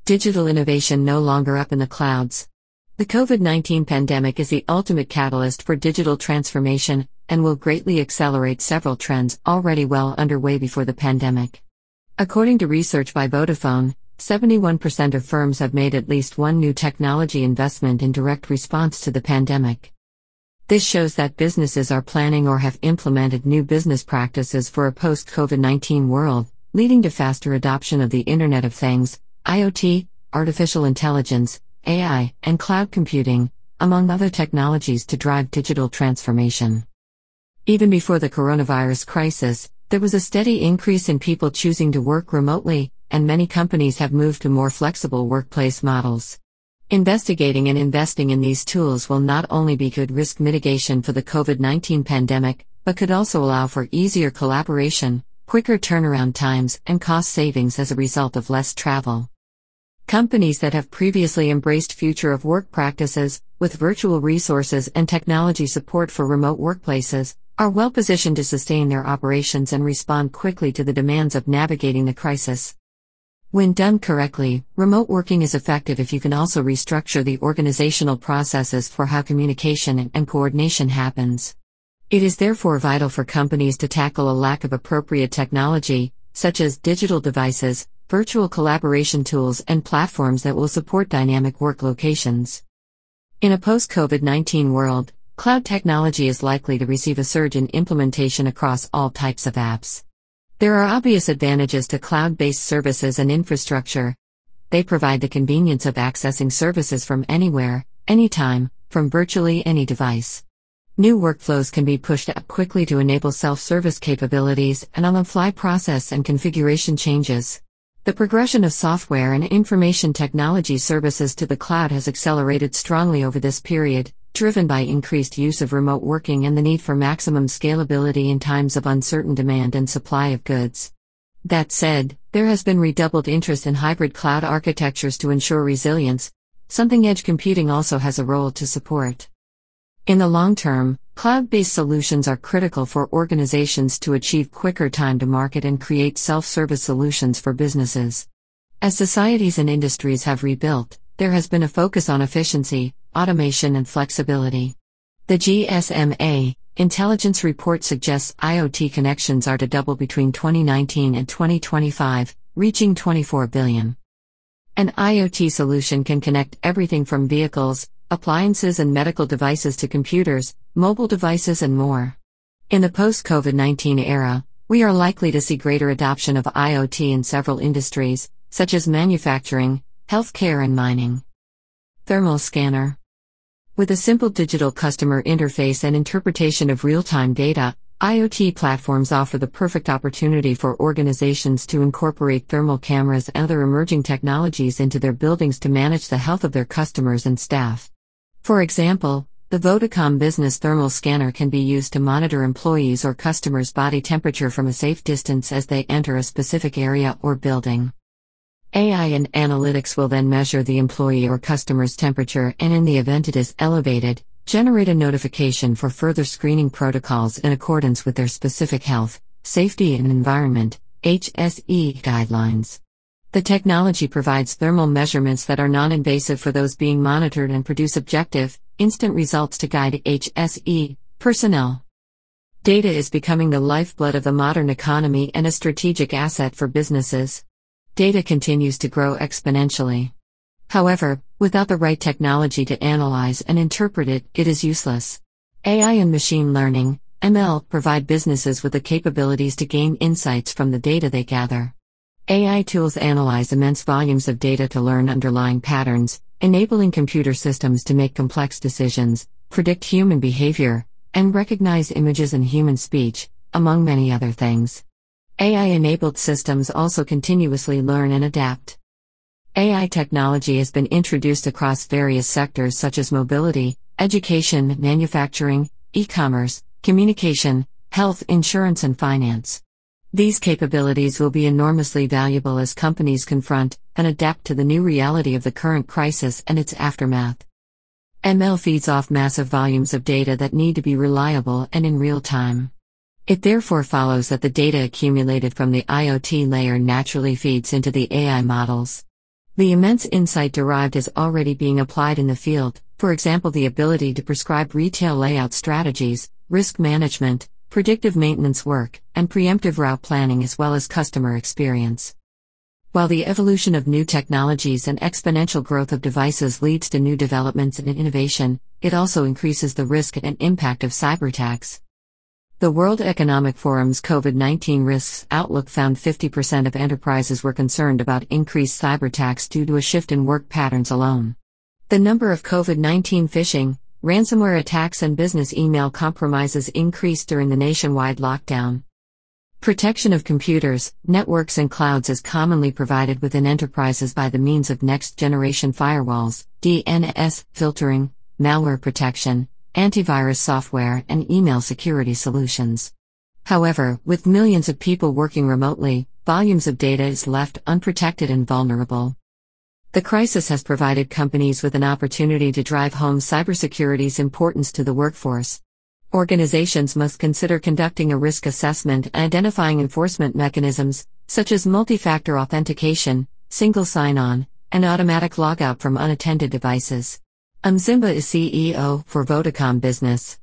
Digital innovation no longer up in the clouds. The COVID-19 pandemic is the ultimate catalyst for digital transformation and will greatly accelerate several trends already well underway before the pandemic. According to research by Vodafone, 71% of firms have made at least one new technology investment in direct response to the pandemic. This shows that businesses are planning or have implemented new business practices for a post-COVID-19 world, leading to faster adoption of the Internet of Things, IoT, artificial intelligence, AI, and cloud computing, among other technologies to drive digital transformation. Even before the coronavirus crisis, there was a steady increase in people choosing to work remotely, and many companies have moved to more flexible workplace models. Investigating and investing in these tools will not only be good risk mitigation for the COVID-19 pandemic, but could also allow for easier collaboration, quicker turnaround times, and cost savings as a result of less travel. Companies that have previously embraced future of work practices, with virtual resources and technology support for remote workplaces, are well positioned to sustain their operations and respond quickly to the demands of navigating the crisis. When done correctly, remote working is effective if you can also restructure the organizational processes for how communication and coordination happens. It is therefore vital for companies to tackle a lack of appropriate technology, such as digital devices, virtual collaboration tools, and platforms that will support dynamic work locations. In a post-COVID-19 world, cloud technology is likely to receive a surge in implementation across all types of apps. There are obvious advantages to cloud-based services and infrastructure. They provide the convenience of accessing services from anywhere, anytime, from virtually any device. New workflows can be pushed out quickly to enable self-service capabilities and on-the-fly process and configuration changes. The progression of software and information technology services to the cloud has accelerated strongly over this period, driven by increased use of remote working and the need for maximum scalability in times of uncertain demand and supply of goods. That said, there has been redoubled interest in hybrid cloud architectures to ensure resilience, something edge computing also has a role to support. In the long term, cloud-based solutions are critical for organizations to achieve quicker time to market and create self-service solutions for businesses. As societies and industries have rebuilt, there has been a focus on efficiency, automation, and flexibility. The GSMA intelligence report suggests IoT connections are to double between 2019 and 2025, reaching 24 billion. An IoT solution can connect everything from vehicles, appliances and medical devices to computers, mobile devices and more. In the post-COVID-19 era, we are likely to see greater adoption of IoT in several industries, such as manufacturing, healthcare and mining. Thermal scanner. With a simple digital customer interface and interpretation of real-time data, IoT platforms offer the perfect opportunity for organizations to incorporate thermal cameras and other emerging technologies into their buildings to manage the health of their customers and staff. For example, the Vodacom Business Thermal Scanner can be used to monitor employees' or customers' body temperature from a safe distance as they enter a specific area or building. AI and analytics will then measure the employee or customer's temperature and, in the event it is elevated, generate a notification for further screening protocols in accordance with their specific health, safety and environment, HSE guidelines. The technology provides thermal measurements that are non-invasive for those being monitored and produce objective, instant results to guide HSE personnel. Data is becoming the lifeblood of the modern economy and a strategic asset for businesses. Data continues to grow exponentially. However, without the right technology to analyze and interpret it, it is useless. AI and machine learning, ML, provide businesses with the capabilities to gain insights from the data they gather. AI tools analyze immense volumes of data to learn underlying patterns, enabling computer systems to make complex decisions, predict human behavior, and recognize images and human speech, among many other things. AI-enabled systems also continuously learn and adapt. AI technology has been introduced across various sectors such as mobility, education, manufacturing, e-commerce, communication, health, insurance, and finance. These capabilities will be enormously valuable as companies confront and adapt to the new reality of the current crisis and its aftermath. ML feeds off massive volumes of data that need to be reliable and in real time. It therefore follows that the data accumulated from the IoT layer naturally feeds into the AI models. The immense insight derived is already being applied in the field, for example, the ability to prescribe retail layout strategies, risk management, predictive maintenance work, and preemptive route planning, as well as customer experience. While the evolution of new technologies and exponential growth of devices leads to new developments and innovation, it also increases the risk and impact of cyberattacks. The World Economic Forum's COVID-19 Risks Outlook found 50% of enterprises were concerned about increased cyberattacks due to a shift in work patterns alone. The number of COVID-19 phishing, ransomware attacks, and business email compromises increased during the nationwide lockdown. Protection of computers, networks, and clouds is commonly provided within enterprises by the means of next-generation firewalls, DNS, filtering, malware protection, antivirus software, and email security solutions. However, with millions of people working remotely, volumes of data is left unprotected and vulnerable. The crisis has provided companies with an opportunity to drive home cybersecurity's importance to the workforce. Organizations must consider conducting a risk assessment and identifying enforcement mechanisms, such as multi-factor authentication, single sign-on, and automatic logout from unattended devices. Mzimba is CEO for Vodacom Business.